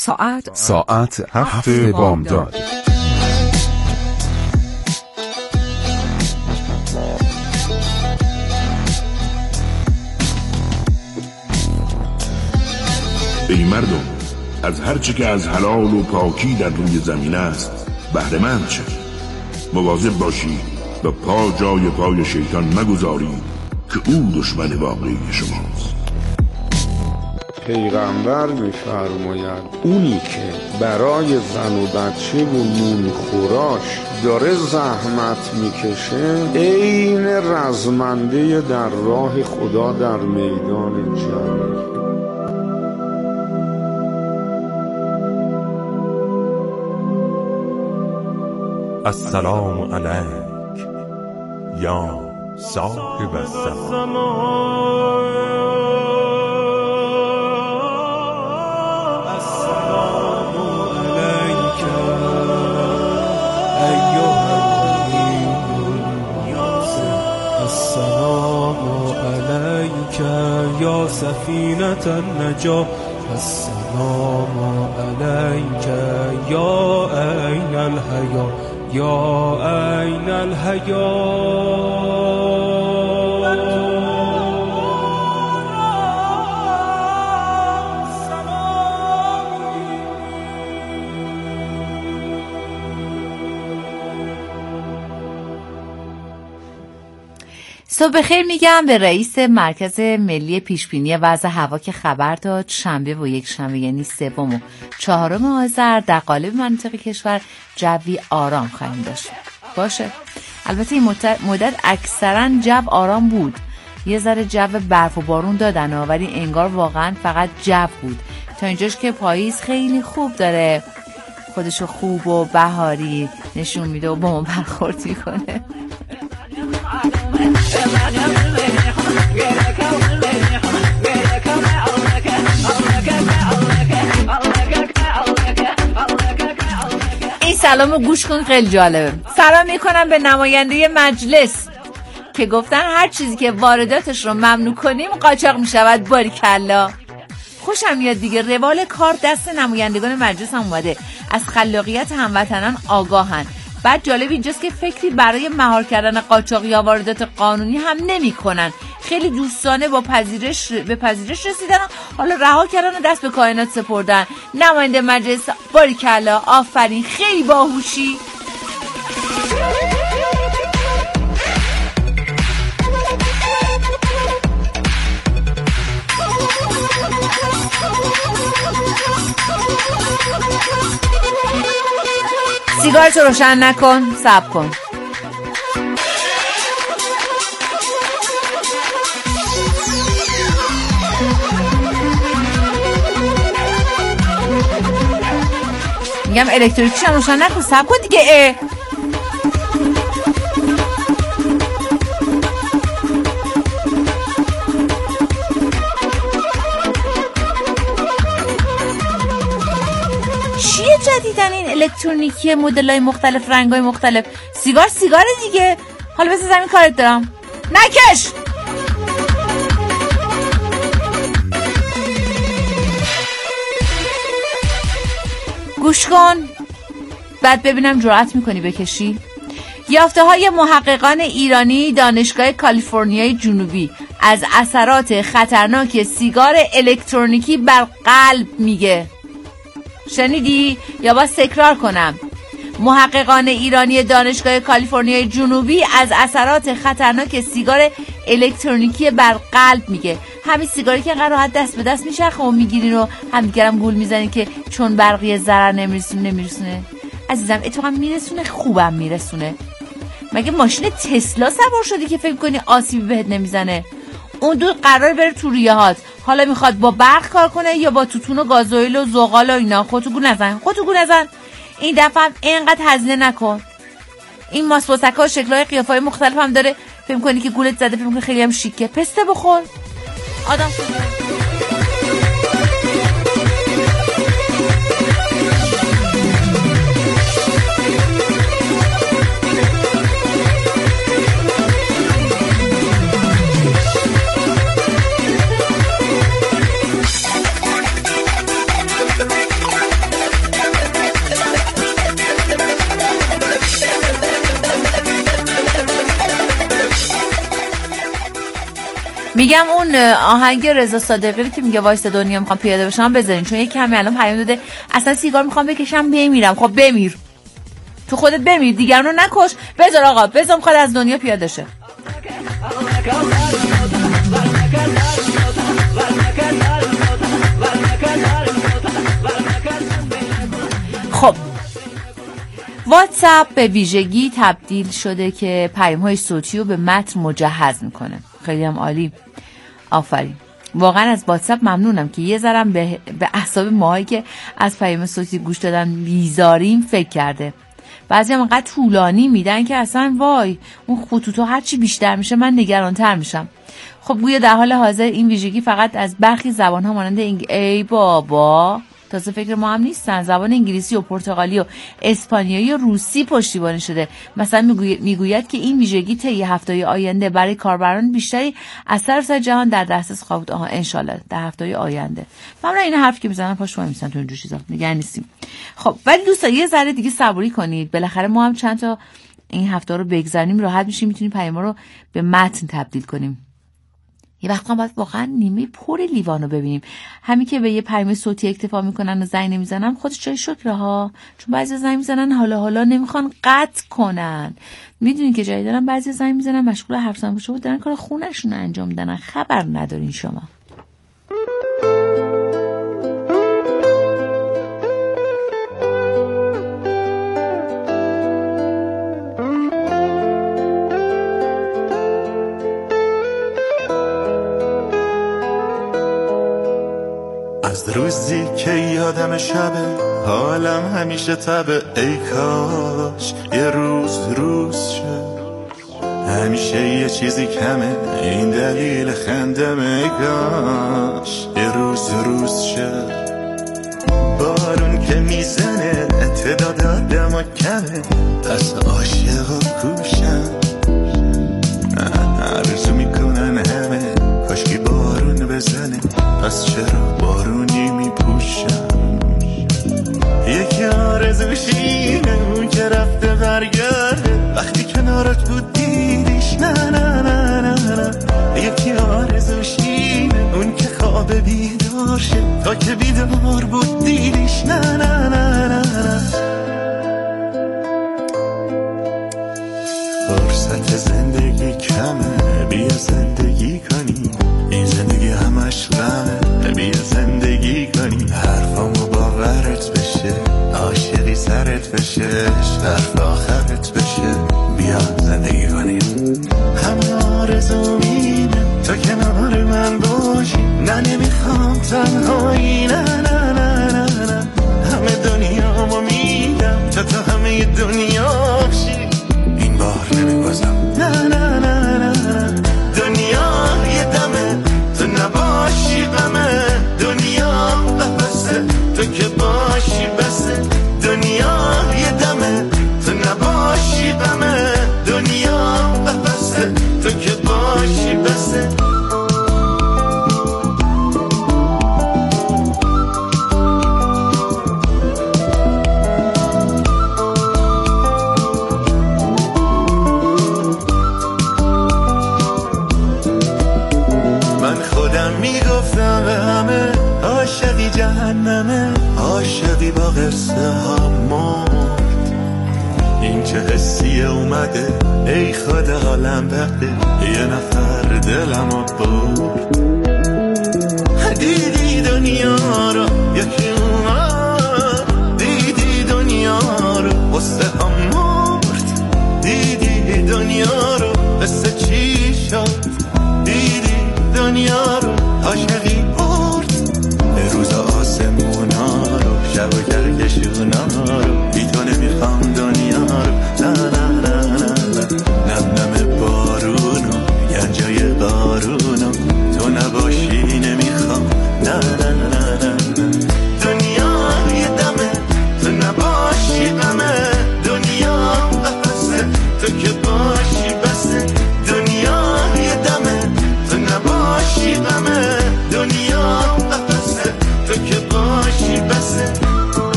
ساعت 7 بامداد. ای مردم، از هرچه که از حلال و پاکی در روی زمین است بهره‌مند شوید. مواظب باشید و پا جای پای شیطان مگذارید که او دشمن واقعی شماست. پیغمبر می‌فرماید اونی که برای زن و بچه و نون خوراش داره زحمت میکشه عین رزمنده در راه خدا در میدان جنگ. السلام علیک یا صاحب الزمان. السلام علیک ایها النبی. السلام علیک یا سفینة النجاة. السلام علیک یا عین الحیا یا عین الحیا. صبح بخیر میگم به رئیس مرکز ملی پیشبینی وضع هوا که خبر داد شنبه و یک شنبه یعنی 3 و 4 آذر در قالب مناطق کشور جوی آرام خواهیم داشت. باشه، البته این مدت اکثرا جو آرام بود. یه ذره جو برف و بارون دادن ولی انگار واقعا فقط جو بود. تا اینجاش که پاییز خیلی خوب داره خودشو خوب و بهاری نشون میده و با ما برخورد میکنه. این سلامو گوش کن، خیلی جالبه. سلام میکنم به نماینده مجلس که گفتن هر چیزی که وارداتش رو ممنوع کنیم قاچاق میشود. باریکلا، خوشم میاد دیگه. روال کار دست نمایندگان مجلس هم اومده، از خلاقیت هموطنان آگاهن. بعد جالب اینجاست که فکری برای مهار کردن قاچاق یا واردات قانونی هم نمی کنن. خیلی دوستانه به پذیرش رسیدن، حالا رها کردن و دست به کائنات سپردن. نماینده مجلس، باریکلا، آفرین، خیلی باهوشی. سیگارتو روشن نکن، صبر کن. میگم الکتریکیش هم روشن نکن، صبر کن دیگه. چیه جدیدن این الکترونیکی مدل‌های مختلف، رنگ‌های مختلف؟ سیگار دیگه. حالا بس زمین کارت دارم، نکش. گوش کن بعد ببینم جرأت میکنی بکشی. یافته‌های محققان ایرانی دانشگاه کالیفرنیای جنوبی از اثرات خطرناک سیگار الکترونیکی بر قلب میگه. شنیدی یا باید تکرار کنم؟ محققان ایرانی دانشگاه کالیفرنیای جنوبی از اثرات خطرناک سیگار الکترونیکی بر قلب میگه. همین سیگاری که راحت دست به دست میچرخه و میگیرین و همدیگرم گول میزنین که چون برقی ضرر نمیرسونه. عزیزم اتفاقا میرسونه، خوبم میرسونه. مگه ماشین تسلا سوار شدی که فکر کنی آسیبی بهت نمیزنه؟ اون دو قرار بره تو ریه‌هات، حالا میخواد با برق کار کنه یا با توتون و گازوئیل و زغال و اینا. خودتو گول نزن. این دفعه هم اینقدر هزینه نکن. این ماسپاسک‌ها شکل‌های قیافه‌های مختلف هم داره، فکر کنی که گولت زده، فکر کنی خیلی هم شیکه. پسته بخور آدم. میگم اون آهنگ رضا صادقی رو که میگه وایس دنیا میخوام پیاده بشم بذارین، چون یک کمی الان پیام داده اصلا سیگار میخوام بکشم بمیرم. خب بمیر، تو خودت بمیر، دیگران رو نکش. بذار آقا، بذار میخواد از دنیا پیاده شه. خب واتساپ به ویژگی تبدیل شده که پیام‌های صوتی رو به متن مجهز میکنه. خیلی هم عالی، آفرین. واقعا از واتساپ ممنونم که یه ذرم به اعصاب ماهایی که از پیام صوتی گوش دادن بیزاریم فکر کرده. بعضی هم انقدر طولانی میدن که اصلا وای، اون خطوطو هرچی بیشتر میشه من نگرانتر میشم. خب گویا در حال حاضر این ویژگی فقط از برخی زبان‌ها مانند ای بابا، تازه فکر ما هم نیستن، زبان انگلیسی و پرتغالی و اسپانیایی و روسی پشتیبانی شده. مثلا میگوید که این ویژگی طی هفته‌های آینده برای کاربران بیشتری از سراسر جهان در دسترس خواهد بود. انشالله در هفته‌های آینده. من این حرف که میزنم پاش وای میسن تو اینجور چیزا نگران نیستیم. خب ولی دوستان یه ذره دیگه صبوری کنید، بالاخره ما هم چند تا این هفته رو بگذاریم، راحت میشیم میتونیم پیاما رو به متن تبدیل کنیم. یه وقتا باید واقعا نیمه پر لیوانو ببینیم. همین که به یه پیام صوتی اکتفا میکنن و زنگ نمیزنن خودش جای شکره ها، چون بعضی زنگ میزنن حالا نمیخوان قطع کنن. میدونین که جایی دارن بعضی زنگ میزنن مشغول حرف زدن باشه و دارن کار خونه‌شون انجام میدن، خبر ندارین شما. از روزی که یادم شبه حالم همیشه تبه، ای کاش یه روز شه، همیشه یه چیزی کمه این دلیل خندمه، ای کاش یه روز شه. بارون که میزنه تعداد آدم کمه، پس عاشق و کوشم، آرزو میکنن همه کاشکی بارون بزنه، پس چرا بارونی میپوشم. یکی آرزوشینه اون که رفته برگرده، وقتی کنارت بود دیدیش نه نه نه نه نه. یکی آرزوشینه اون که خواب بیدار شه، تا که بیدار بود دیدیش نه نه نه نه نه. فرصت زندگی کمه، بیا زندگی کنی، این زندگی همش غمه، بیا زندگی کنی، حرفامو باورت بشه، عاشقی سرت بشه، حرف آخرت بشه، بیا زندگی کنی. همه آرزو مینه تا کنار من باشی، نه نمیخوام تنهایی، نه نه نه نه نه. همه دنیامو میدم تا تو همه دنیا بشی، این بار نمیبازم، نه نه نه نه. دنیا یه دمه تو نباشی غمه، دنیا بسه تو که باشی بسه. دنیا یه دمه تو نباشی غمه، دنیا بسه تو که باشی بسه. میگفتم به همه عاشقی جهنمه، عاشقی با قصه ها مرد. این چه حسیه اومده ای خدا حالم بده، یه نفر دلمو برد. دیدی دنیا رو یکی اومد، دیدی دنیا رو قصه ها مرد. دیدی دنیا رو قصه چی شد، دیدی دنیا رو عاشقی برد. به روز آسمونا رو شب و کرکشونا رو، بی تو نمیخوام دنیا رو، نه نه نه نه. نم نم بارونو گنجای بارونو، تو نباشی نمیخوام، نه نه نه نه.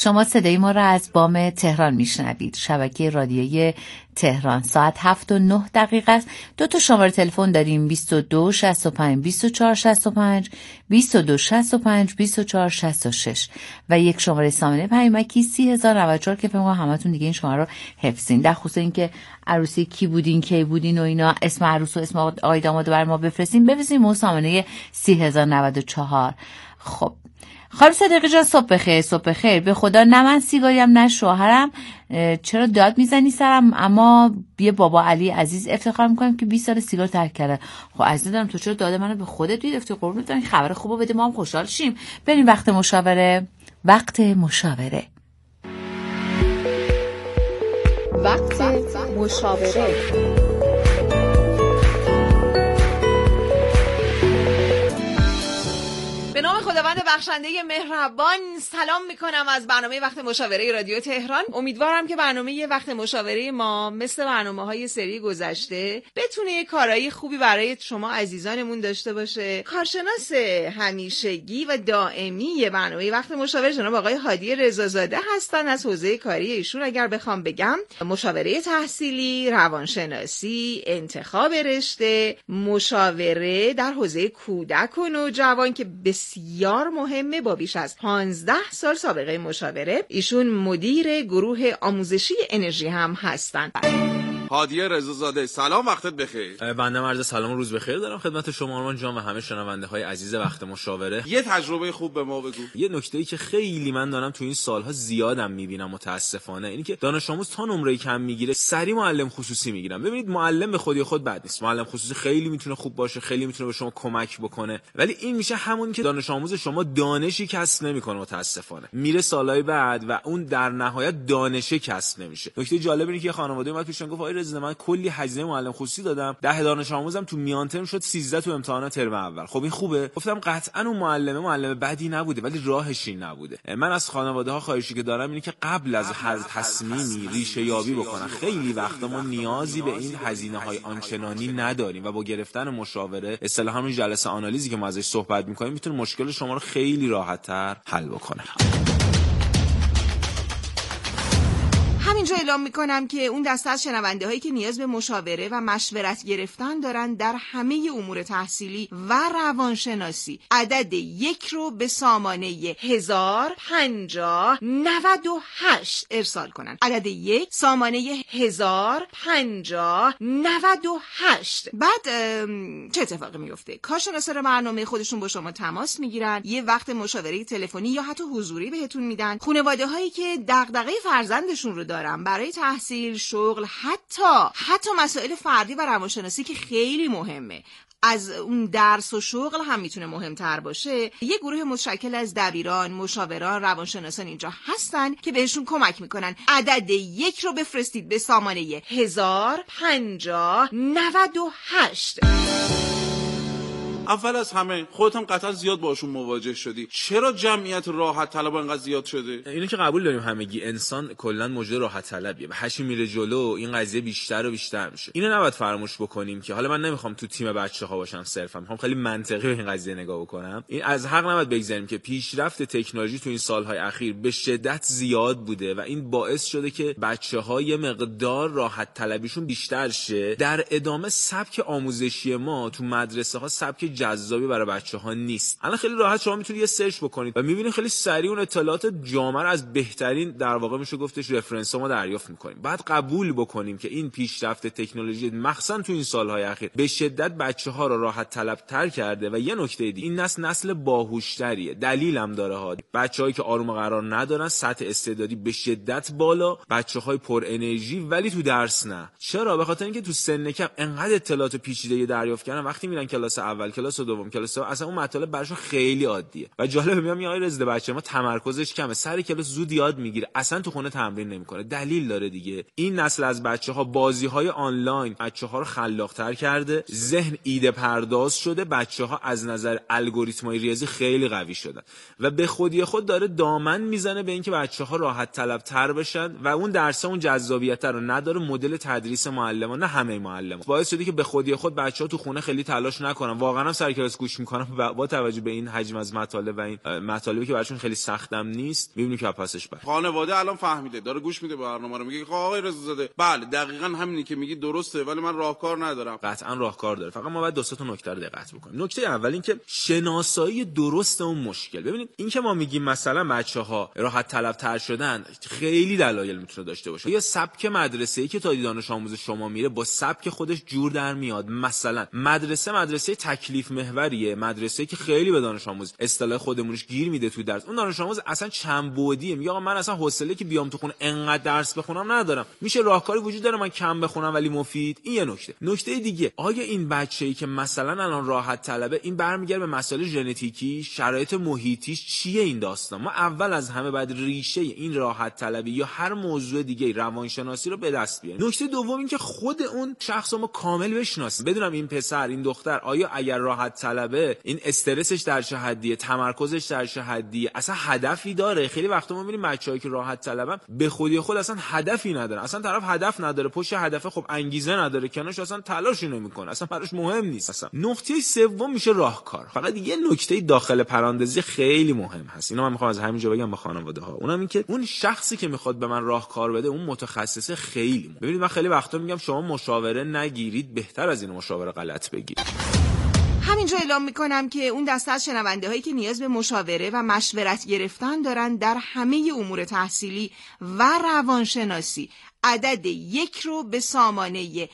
شما صدای ما را از بام تهران میشنوید. شبکه رادیویی تهران. ساعت 7:09 است. 2 شماره تلفن داریم: 22 65 24 65 22 65 24 66 و یک شماره سامانه پیامکی 30094 که فکر کنم همتون دیگه این شماره رو حفظین. در خصوص اینکه عروسی کی بودین، کی بودین و اینا، اسم عروس و اسم آقای داماد بر ما بفرستین اون سامانه 30094. خب خانم صدیقی جان، صبح بخیر. صبح بخیر. به خدا نه من سیگاریم نه شوهرم. چرا داد میزنی سرم؟ اما یه بابا علی عزیز افتخار میکنم که 20 سال سیگار ترک کرده. خب عزیزم تو چرا داد منو به خودت میدفتی؟ قربونت برم، خبر خوبو بده ما هم خوشحال شیم. بریم وقت مشاوره. وقت مشاوره. وقت مشاوره. به نام خداوند بخشنده مهربان سلام میکنم از برنامه وقت مشاوره رادیو تهران. امیدوارم که برنامه وقت مشاوره ما مثل برنامه‌های سری گذشته بتونه یه کارایی خوبی برای شما عزیزانمون داشته باشه. کارشناس همیشگی و دائمی برنامه وقت مشاوره جناب آقای هادی رضازاده هستن. از حوزه کاری ایشون اگر بخوام بگم، مشاوره تحصیلی، روانشناسی، انتخاب رشته، مشاوره در حوزه کودک و نوجوان که بسیار مهمه، با بیش از 15 سال سابقه مشاوره. ایشون مدیر گروه آموزشی انرژی هم هستند. هادی رضازاده، سلام، وقتت بخیر. بنده عرض سلام و روز بخیر دارم خدمت شما آرمان جان و همه شنونده های عزیز وقت مشاوره. یه تجربه خوب به ما بگو. یه نکته‌ای که خیلی من دارم تو این سالها زیادم میبینم متاسفانه، اینی که دانش آموز تا نمره کم میگیره سری معلم خصوصی میگیرن. ببینید معلم به خودی خود بد نیست، معلم خصوصی خیلی میتونه خوب باشه، خیلی میتونه به شما کمک بکنه، ولی این میشه همون که دانش آموز شما دانشی کسب نمیکنه متاسفانه، میره سالهای بعد و اون در نهایت دانشی کسب نمیشه. نکته جالب اینه که خانواده اومد پیشم گفت آقای رضا من کلی هزینه معلم خصوصی دادم، 10 دانش آموزم تو میان ترم شد 13 تو امتحانات ترم اول. خب این خوبه؟ گفتم قطعا اون معلم بدی نبوده، ولی راهش این نبوده. من از خانواده ها خواهشی که دارم اینه که قبل از هر تصمیمی ریشه یابی بکنن. خیلی وقتا ما نیازی به این هزینه های آنچنانی نداریم و با گرفتن مشاوره، اصطلاحاً همون جلسه آنالیزی که ما ازش صحبت می‌کنیم، میتونه مشکل شما رو خیلی راحت‌تر حل بکنه. همینجا اعلام میکنم که اون دسته از شنونده هایی که نیاز به مشاوره و مشورت گرفتن دارن در همه امور تحصیلی و روانشناسی عدد 1 رو به سامانه 105098 ارسال کنن. عدد 1 سامانه 105098. بعد چه اتفاقی میفته؟ کارشناسان برنامه خودشون با شما تماس میگیرن، یه وقت مشاوره تلفنی یا حتی حضوری بهتون میدن. خانواده هایی که دغدغه فرزندشون رو دارن برای تحصیل، شغل، حتی مسائل فردی و روانشناسی که خیلی مهمه، از اون درس و شغل هم میتونه مهمتر باشه، یه گروه متشکل از دبیران، مشاوران، روانشناسان اینجا هستن که بهشون کمک میکنن. عدد 1 رو بفرستید به سامانه 105098. اول از همه خودت هم قطعا زیاد باشون مواجه شدی. چرا جمعیت راحت طلب اینقدر زیاد شده؟ اینو که قبول داریم همگی، انسان کلا موجود راحت طلبیه و هرچی میره جلو این قضیه بیشتر و بیشتر میشه. اینو نباید فراموش بکنیم که حالا من نمیخوام تو تیم بچه‌ها باشم، صرفا میخوام خیلی منطقی به این قضیه نگاه بکنم. این از حق نباید بگذاریم که پیشرفت تکنولوژی تو این سالهای اخیر به شدت زیاد بوده و این باعث شده که بچه‌ها یه مقدار راحت طلبیشون بیشتر شه. در ادامه سبک آموزشی ما تو مدرسه‌ها سبک جذابی برای بچه‌ها نیست. الان خیلی راحت شما میتونید یه سرچ بکنید و میبینید خیلی سریع اون اطلاعات جامع از بهترین، در واقع میشه گفتش، رفرنس‌ها ما دریافت می‌کنیم. بعد قبول بکنیم که این پیشرفت تکنولوژی مخصوصا تو این سال‌های اخیر به شدت بچه‌ها رو راحت طلب‌تر کرده و یه نکته دیگه، این نسل باهوش‌تریه. دلیلم داره ها. بچه‌هایی که آروم قرار ندارن، سطح استعدادی به شدت بالا، بچه‌های پر انرژی ولی تو درس نه. چرا؟ به خاطر اینکه تو سن کم انقدر اطلاعات پیچیده دریافت کردن، وقتی میرن کلاس اول، کلاس دوم، کلاس سوم، اصلا اون مطالب براشون خیلی عادیه. و جالب میام آقای رضا بچه ما تمرکزش کمه، سر کلاس زود یاد میگیره، اصلا تو خونه تمرین نمیکنه. دلیل داره دیگه. این نسل از بچه‌ها بازی‌های آنلاین بچه‌ها رو خلاق‌تر کرده، ذهن ایده پرداز شده، بچه‌ها از نظر الگوریتم‌های ریاضی خیلی قوی شدن و به خودی خود داره دامن میزنه به اینکه بچه‌ها راحت طلب‌تر بشن و اون درس‌ها اون جذابیت رو نداره. مدل تدریس معلمان، نه همه معلمان، باعث شده که به خودی خود بچه‌ها تو خونه خیلی تلاش نکنن. واقعا منم سر کلاس گوش میکنم با توجه به این حجم از مطالب و این مطالبی که براشون خیلی سختم نیست، میبینی که پسش بر خانواده الان فهمیده، داره گوش میده برنامه رو، میگه آقای رضازاده بله دقیقاً همینی که میگی درسته، ولی من راهکار ندارم. قطعا راهکار داره، فقط ما باید دو سه تا نکته رو دقت بکنیم. نکته اول این که شناسایی درست اون مشکل. ببینید این که ما میگیم مثلا بچه‌ها راحت طلب‌تر شدن، خیلی دلایل میتونه داشته باشه. یا سبک مدرسه‌ای که تا دانش آموز شما میره با سبک خودش جور در میاد. مثلا مدرسه تکلیف محوریه، مدرسه‌ای که خیلی به دانش آموز اصطلاح خودمونش گیر میده تو درس. اون دانش آموز اصلا چند بعدیه، میگه آقا من اصلا حوصله که بیام تو خونه انقدر درس بخونم ندارم. میشه راهکاری وجود داره من کم بخونم ولی مفید. این یه نکته دیگه، آیا این بچه‌ای که مثلا الان راحت طلبه، این برمیگرده به مسائل ژنتیکی، شرایط محیطیش چیه این داستان؟ ما اول از همه بعد ریشه این راحت طلبی یا هر موضوع دیگه روانشناسی رو به دست بیاریم. نکته دوم این که خود اون شخص رو ما کامل بشناسیم، بدونم این پسر این دختر آیا اگر راحت طلبه این استرسش در چه حدیه، تمرکزش در چه حدیه، اصلا هدفی داره. خیلی وقتا ما می‌بینیم بچه‌هایی که راحت طلبن به خودی خود اصلا هدفی ندارن، اصلا طرف هدف نداره، پشت هدف خب انگیزه نداره، کنارش اصلا تلاشی نمی‌کنه، اصلا براش مهم نیست اصلا. نکته سوم میشه راهکار. فقط یه نکته داخل پرانتزی خیلی مهم هست، اینو من می‌خوام از همینجا بگم به خانواده‌ها، اونم این که اون شخصی که میخواد به من راهکار بده اون متخصص خیلی مهم. ببینید من خیلی وقتا میگم شما مشاوره نگیرید، بهتر از این مشاوره غلط بگیرید. همینجا اعلام میکنم که اون دسته از شنونده هایی که نیاز به مشاوره و مشورت گرفتن دارن در همه امور تحصیلی و روانشناسی عدد 1 رو به سامانه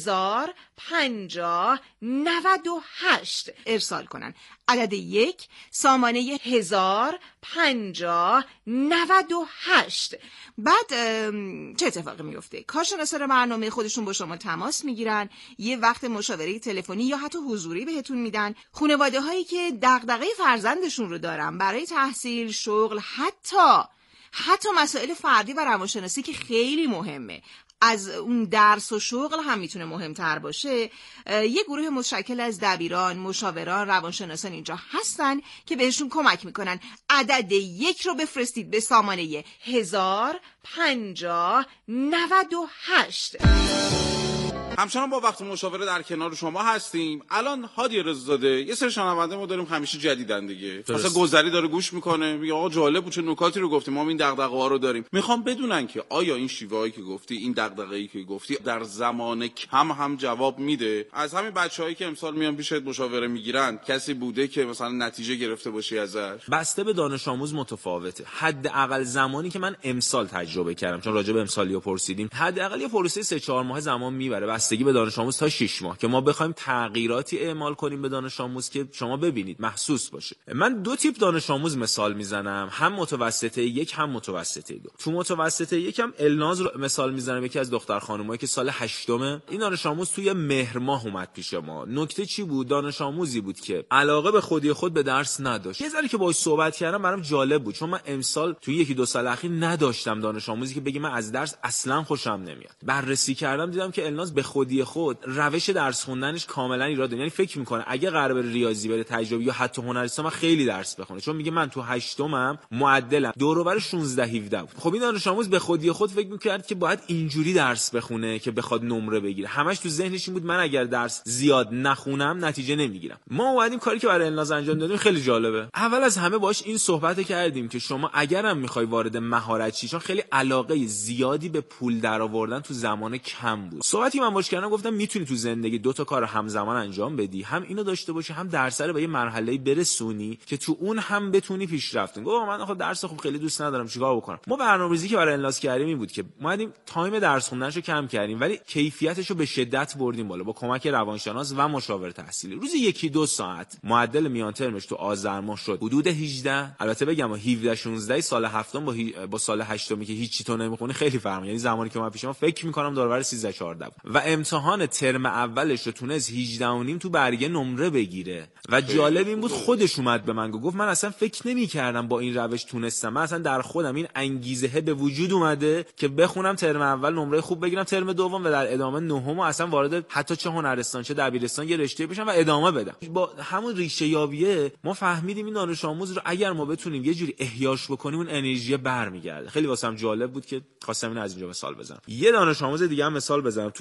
105098 ارسال کنن. عدد 1 سامانه 105098. بعد چه اتفاقی میفته؟ کارشناسان برنامه خودشون با شما تماس میگیرن، یه وقت مشاوره تلفنی یا حتی حضوری بهتون میدن. خانواده هایی که دغدغه فرزندشون رو دارن برای تحصیل، شغل، حتی مسائل فردی و روانشناسی که خیلی مهمه، از اون درس و شغل هم میتونه مهمتر باشه، یه گروه متشکل از دبیران، مشاوران، روانشناسان اینجا هستن که بهشون کمک میکنن. عدد 1 رو بفرستید به سامانه 105098. همچنان با وقت مشاوره در کنار شما هستیم. الان هادی رضازاده یه سری شنونده ما داریم همیشه جدیدن دیگه، مثلا گذری داره گوش میکنه، میگه آقا جالب بود چه نکاتی رو گفتی، ما این دغدغه‌ها رو داریم. میخوام بدونن که آیا این شیوه‌ای که گفتی، این دغدغه‌ای که گفتی در زمان کم هم جواب میده؟ از همین بچه‌هایی که امسال میان پیشت مشاوره میگیرن کسی بوده که مثلا نتیجه گرفته باشی ازش؟ بسته به دانش آموز متفاوته. حداقل زمانی که من امسال تجربه کردم، چون راجع به امسالی‌ها پرسیدیم، حداقل یه پروسه 3-4 ماه زمان میبره، بستگی به دانش آموز، تا 6 ماه که ما بخوایم تغییراتی اعمال کنیم به دانش آموز که شما ببینید محسوس باشه. من 2 تیپ دانش آموز مثال میزنم، هم متوسطه 1 هم متوسطه 2. تو متوسطه 1 هم الناز رو مثال میزنم، یکی از دختر خانمایی که سال 8م. این دانش آموز توی مهر ماه اومد پیش ما. نکته چی بود؟ دانش آموزی بود که علاقه به خود به درس نداشت. یه ذره که باهاش صحبت کردم برام جالب بود، چون من امسال توی 1-2 سال اخیر نداشتم دانش آموزی که بگه من از درس اصلا خوشم نمیاد. بررسی کردم دیدم که الناز به خود روش درس خوندنش کاملا ایراد داره. یعنی فکر میکنه اگه قراره بره ریاضی بره تجربی یا حتی هنرستان من خیلی درس بخونه، چون میگه من تو 8م معدلم دور و بر 16-17 بود. خب این دانش آموز به خود فکر میکرد که باید اینجوری درس بخونه که بخواد نمره بگیره. همش تو ذهنش این بود من اگر درس زیاد نخونم نتیجه نمیگیرم. ما اومدیم کاری که برای الناز انجام دادیم خیلی جالبه. اول از همه باش این صحبت کردیم که شما اگرم میخوای وارد مهارت شی، چون خیلی علاقه زیادی به پول درآوردن تو زمان کم بود. صحبتی من باش کردم، گفتم میتونی تو زندگی 2 تا کار همزمان انجام بدی، هم اینو داشته باشی هم درس رو به یه مرحله برسونی که تو اون هم بتونی پیشرفت کنی. گفتم من خب درس خوب خیلی دوست ندارم، چیکار بکنم؟ ما برنامه‌ریزی که برای الناس کردیم این بود که اومدیم تایم درس خوندنشو کم کردیم ولی کیفیتشو به شدت بردیم بالا با کمک روانشناس و مشاور تحصیلی. روزی 1-2 ساعت. معدل میان ترمش تو آذر ماه شد حدود 18. البته بگم 17-16 سال 7م با سال 8م که هیچی تو نمیخونی خیلی فرق. یعنی زمانی که ما پیش ما فکر می‌کنم دوربر 13-14 و امتحان ترم اولش رو تونست 18.5 تو برگه نمره بگیره و جالب این بود خودش اومد به من گفت من اصلا فکر نمی‌کردم با این روش تونستم، من اصلا در خودم این انگیزه به وجود اومده که بخونم ترم اول نمره خوب بگیرم، ترم دوم و در ادامه نهم اصلا وارد حتی چه هنرستان چه دبیرستان یه رشته بشم و ادامه بدم. با همون ریشه یابیه ما فهمیدیم این دانش آموز رو اگر ما بتونیم یه جوری احیاش بکنیم اون انرژی برمیگرده. خیلی واسم جالب بود که خواستم اینو از اینجا مثال بزنم. یه دانش آموز دیگه هم مثال بزنم. تو 10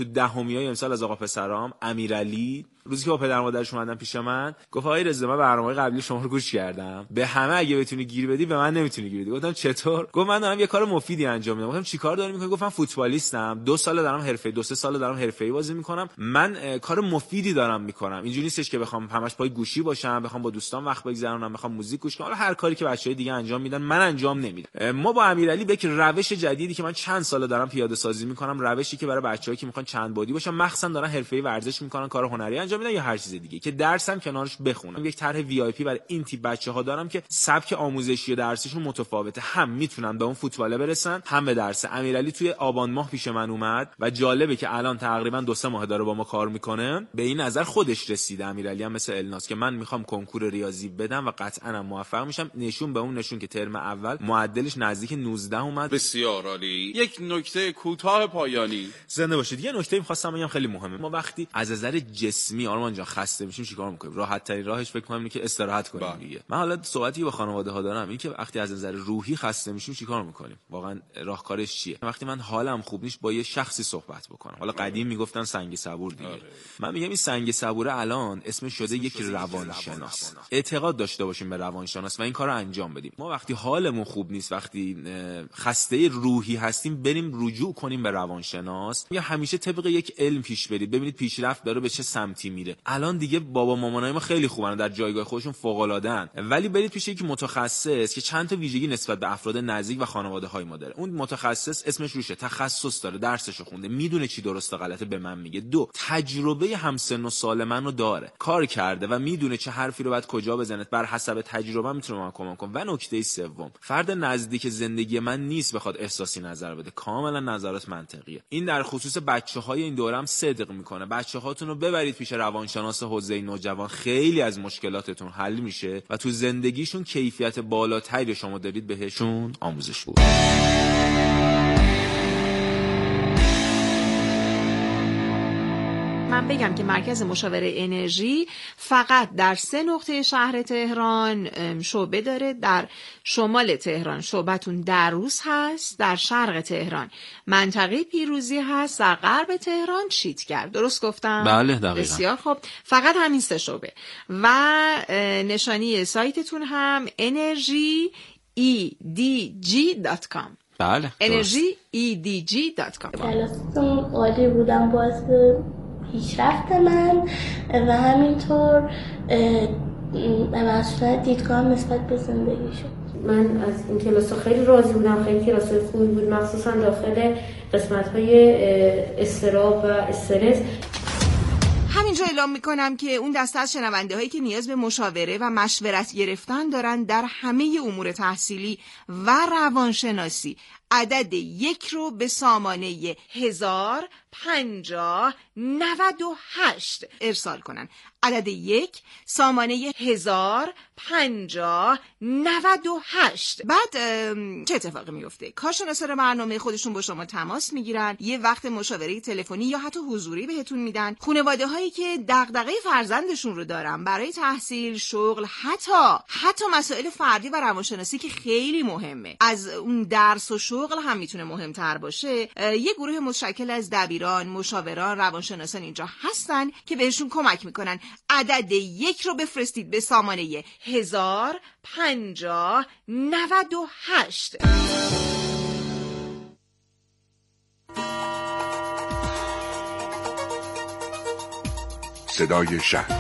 دهمیای امسال از آقا پسرام امیرعلی، روزی که با پدر مادرش اومدن پیش من، گفت آقای رضا من برنامه قبلی شما رو گوش کردم، به همه اگه بتونی گیر بدی به من نمیتونی گیر بدی. گفتم چطور؟ گفت من دارم یه کار مفیدی انجام میدم. گفتم چیکار داری میکنی؟ گفتم فوتبالیستم، 2 سال دارم حرفه‌ای 2-3 سال دارم حرفه‌ای بازی میکنم، من کار مفیدی دارم میکنم. اینجوری نیستش که بخوام همش پای گوشی باشم، بخوام با دوستان وقت بگذرونم، بخوام موزیک گوش کنم، هر کاری که بچهای دیگه انجام میدن من انجام نمیدم. ما با امیرعلی به یک روش جدیدی که من چند سال دارم پیاده سازی میکنم، روشی که برای بچه‌هایی که میخوان چند بادی باشن، مخصوصا دارن حرفه‌ای ورزش میکنن، کار هنری انجام میدن یا هر چیز دیگه، که درسم کنارش بخونم. یک طرح وی آی پی برای این تیپ بچه‌ها دارم که سبک آموزشی و درسیشون متفاوته، هم میتونن به اون فوتبال برسن هم به درس. امیرعلی توی آبان ماه پیش من اومد و جالبه که الان تقریبا 2-3 ماه داره با ما کار میکنه. به این نظر خودش رسیده امیرعلی هم مثل الناس که من میخوام کنکور ریاضی بدم و قطعا هم موفق میشم. نشون به اون نشون که ترم اول معدلش نزدیک 19 اومد. بسیار عالی. یک نکته کوتاه پایانی. زنده باشید. یه نکته می‌خواستم بگم خیلی مهمه. ما وقتی از نظر جسمی آرمان جان خسته میشیم چیکار می‌کنیم؟ راحت ترین راهش فکر کنم اینه که استراحت کنیم دیگه. من حالا صحبتی با خانواده‌ها دارم این که وقتی از نظر روحی خسته میشیم چیکار می‌کنیم؟ واقعا راهکارش چیه؟ وقتی من حالم خوب نیست با یه شخصی صحبت بکنم. حالا قدیم میگفتن سنگ صبور دیگه. من میگم این سنگ صبوره الان اسمش شده یک روانشناس. اعتقاد داشته باشیم به روانشناس و این کارو انجام بدیم. ما وقتی حالمون خوب نیست، وقتی خسته روحی هستیم، بریم رجوع کنیم به روانشناس. یا همیشه طبق یک علم پیش برید، ببینید پیشرفت داره به چه سمتی میره. الان دیگه بابا مامانای ما خیلی خوبن، در جایگاه خودشون فوق العاده‌ان، ولی برید پیش یکی متخصص که چند تا ویژگی نسبت به افراد نزدیک و خانواده‌های ما داره. اون متخصص اسمش روشه، تخصص داره، درسشو خونده، میدونه چی درست و غلطه به من میگه. 2 تجربه همسن و سال منو داره، کار کرده و میدونه چه حرفی رو باید کجا بزنه، بر حسب تجربه میتونه من کمک کنه. و نکته سوم، فرد نزدیک زندگی من نیست بخواد احساسی نظر بده، کاملا نظرات منطقیه. این در خصوص بچه‌های این دوره هم صدق میکنه. بچه‌هاتون رو ببرید پیش روانشناس حوزه نوجوان، خیلی از مشکلاتتون حل میشه و تو زندگیشون کیفیت بالاتری شما دارید بهشون آموزش بود. من بگم که مرکز مشاوره انرژی فقط در 3 نقطه شهر تهران شعبه داره. در شمال تهران شعبتون در روز هست، در شرق تهران منطقه پیروزی هست، در غرب تهران چیتگر. درست گفتم؟ بله دقیقاً. بسیار خوب. فقط همین 3 شعبه و نشانی سایتتون هم energy.edg.com. بله. energy.edg.com. کلاساتون عالی بودن، باعث پیشرفت من و همینطور مسئله دیدگاه نسبت به زندگی شد. من از این کلاس خیلی راضی بودم، خیلی کلاس خوبی بود، مخصوصا داخل قسمت‌های اضطراب و استرس. همینجا اعلام میکنم که اون دسته از شنونده هایی که نیاز به مشاوره و مشورت گرفتن دارن در همه امور تحصیلی و روانشناسی عدد 1 رو به سامانه 105098 ارسال کنن. عدد 1 سامانه 105098. بعد چه اتفاقی میفته؟ کارشناسان برنامه خودشون با شما تماس میگیرن، یه وقت مشاوره تلفنی یا حتی حضوری بهتون میدن. خانواده هایی که دغدغه فرزندشون رو دارن برای تحصیل، شغل، حتی مسائل فردی و روانشناسی که خیلی مهمه، از اون درس و شغل هم میتونه مهمتر باشه، یه گروه متشکل از دبیران، مشاوران، روانشناسان اینجا هستن که بهشون کمک میکنن. عدد 1 رو بفرستید به سامانه 105098. صدای شهر.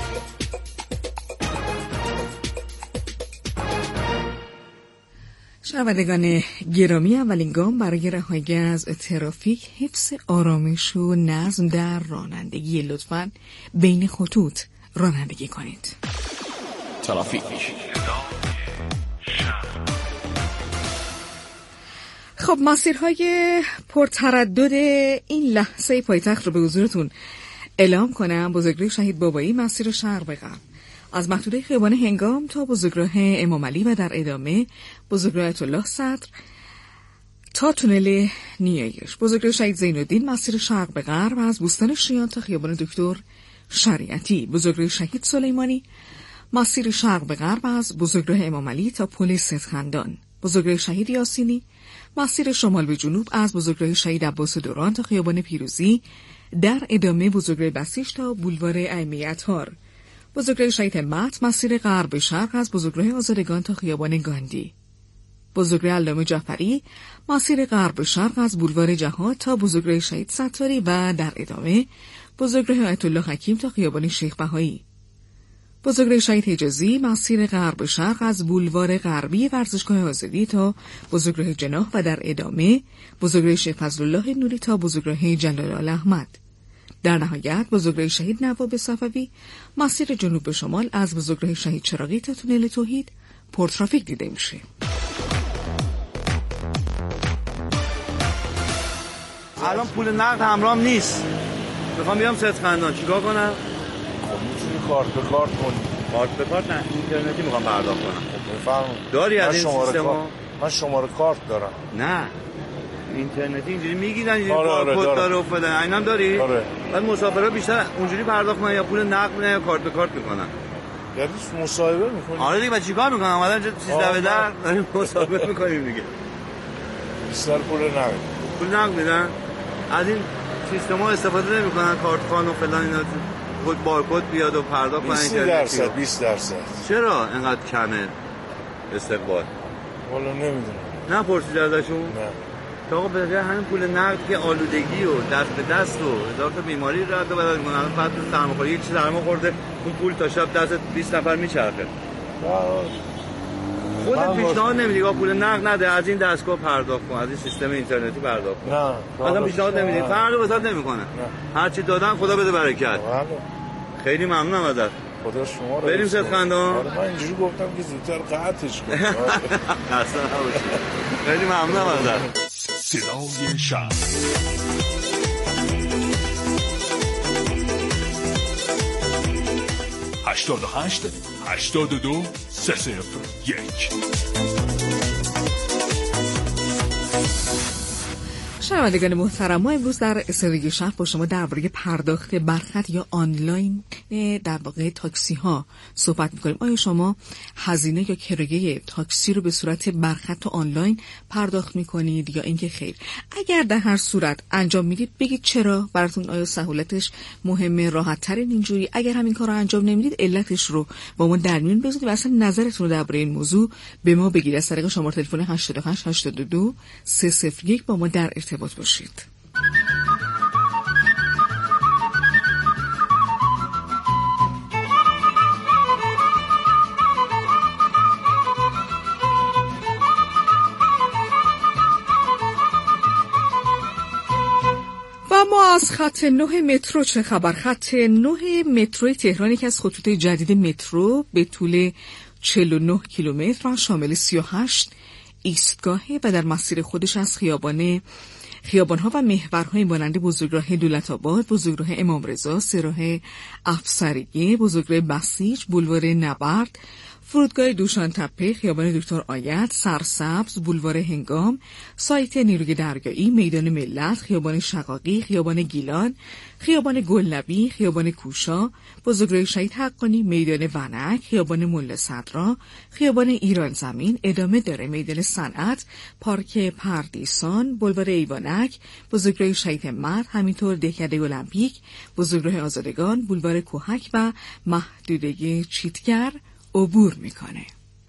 شنوندگان گرامی، اولین گام برای رهایی از ترافیک حفظ آرامش و نظم در رانندگی. لطفاً بین خطوط رانندگی کنید. ترافیک. خب مسیرهای پرتردد این لحظه پایتخت رو به حضورتون اعلام کنم. بزرگراه شهید بابایی مسیر شرق به غرب از محدوده خیابان هنگام تا بزرگراه امام علی و در ادامه بزرگراه آیت الله صدر تا تونل نیایش. بزرگراه شهید زین‌الدین مسیر شرق به غرب از بوستان شیان تا خیابان دکتر شریعتی. بزرگراه شهید سلیمانی مسیر شرق به غرب از بزرگراه امام علی تا پل سیدخندان. بزرگراه شهید یاسینی مسیر شمال به جنوب از بزرگراه شهید عباس دوران تا خیابان پیروزی در ادامه بزرگراه بسیج تا بولوار ائمه اطهار. بزرگراه شهید همت مسیر غرب به شرق از بزرگراه آزادگان تا خیابان گاندی. بزرگراه علامه جعفری مسیر غرب به شرق از بولوار جهاد تا بزرگراه شهید ستاری و در ادامه بزرگراه آیت الله حکیم تا خیابان شیخ بهایی. بزرگراه شهید حجازی مسیر غرب به شرق از بولوار غربی ورزشگاه آزادی تا بزرگراه جناح و در ادامه بزرگراه شیخ فضلالله نوری تا بزرگراه جلال احمد. در نهایت بزرگراه شهید نواب صفوی مسیر جنوب به شمال از بزرگراه شهید چراغی تا تونل توحید پرترافیک دیده میشه. الان پول نقد همراهم نیست. میخوام بیام صدخندان چیکار کنم؟ میتونی کارت به کارت کنی. کارت به کارت نه، اینترنتی میخوام پرداخت کنم. بفرمایید. داری از این سیستما؟ من شماره کارت دارم. نه. اینترنتی اینجوری میگیدن اینجوری آره کد داره و فلان. اینم داری؟ آره. بعد مسافرا بیشتر اونجوری پرداخت کنن یا پول نقد میدن یا کارت به کارت میکنن. یعنی مصاحبه میکنی؟ آره دیگه چیکار میکنم؟ اومدن اینجا 13 به در داریم مصاحبه میکنیم دیگه. بیشتر پول نقد. پول نقد میدن؟ از این سیستما استفاده نمیکنن کارت خان و فلان اینا خود بارکد بیاد و پرداخت کنن 20%. چرا اینقدر کمه استقبال؟ والا نمیدونم. نه پرسید ازشون؟ نه. تا آقا به همین پول نقد که آلودگی و دست به دست و هزار تا بیماری رد و بدل میکنن. بعد سرماخوری یک چیز سرما خورده اون پول تا شب دست 20 نفر میچرخه. خودت پیشنهاد نمیدی که پول نقد نده از این دستگاه پرداخت کن، از این سیستم اینترنتی پرداخت کن؟ نه. آدم پیشنهاد نمیدی، فرقی واسط نمیکنه. هر چی دادن خدا بده برکت. خیلی ممنونم ازت. خدا شما رو بریم صدخندان. من اینجوری گفتم که زودتر قطعش کن. اصلا نباشید. خیلی ممنونم ازت. صدای شب 88 82 301. شنوندگان محترم، ما امروز در استودیوی شب با شما درباره پرداخت برخط یا آنلاین در واقع تاکسی ها صحبت می‌کنیم. آیا شما هزینه یا کرایه تاکسی رو به صورت برخط و آنلاین پرداخت می‌کنید یا اینکه خیر؟ اگر در هر صورت انجام میدید بگید چرا، براتون آیا سهولتش مهمه، راحت‌ترین اینجوری؟ اگر همین کار رو انجام نمیدید علتش رو با ما در میون بذارید و اصلا نظرتون رو درباره این موضوع به ما بگید. از طریق شماره تلفن 88 82 301 با ما در ارتباط باشید. و ما از خط 9 مترو چه خبر؟ خط 9 مترو تهران یکی از خطوط جدید مترو به طول 49 کیلومتر و شامل 38 ایستگاهه و در مسیر خودش از خیابان‌ها و محورهای مانند بزرگراه دولت‌آباد، بزرگراه امام رضا، سراه افسریه، بزرگراه بسیج، بولوار نبرد، فرودگاه دوشان تپه، خیابان دکتر آیت، سرسبز، بولوار هنگام، سایت نیروی دریایی، میدان ملت، خیابان شقاقی، خیابان گیلان، خیابان گلنبی، خیابان کوشا، بزرگراه شهید حقانی، میدان ونک، خیابان ملا صدرا، خیابان ایران زمین، ادامه داره میدان صنعت، پارک پردیسان، بولوار ایوانک، بزرگراه شهید همت، همینطور دهکده المپیک، بزرگراه آزادگان، بولوار کوهک و محدوده چیتگر عبور میکنه.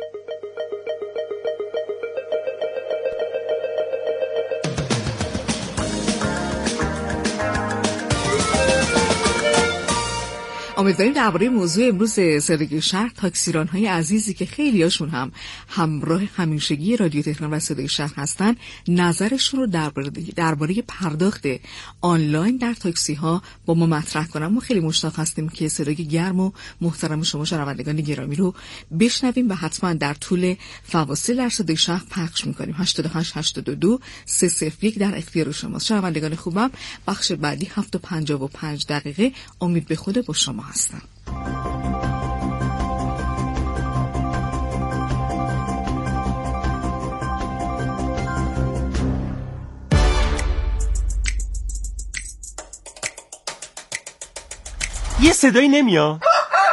امیدواریم درباره موضوع امروز صدای شهر تاکسیران‌های عزیزی که خیلیاشون هم همراه همیشگی رادیو تهران و صدای شهر هستن نظرشون رو درباره پرداخت آنلاین در تاکسی ها با ما مطرح کنن. ما خیلی مشتاق هستیم که صدای گرم و محترم شما شنوندگان گرامی رو بشنویم و حتما در طول فواصل در صدای شهر پخش می‌کنیم. 88 82 301 در اختیار شماست. شنوندگان خوبم، بخش بعدی 7:55 دقیقه امید به خدا با شما هستم. یه صدایی نمیاد.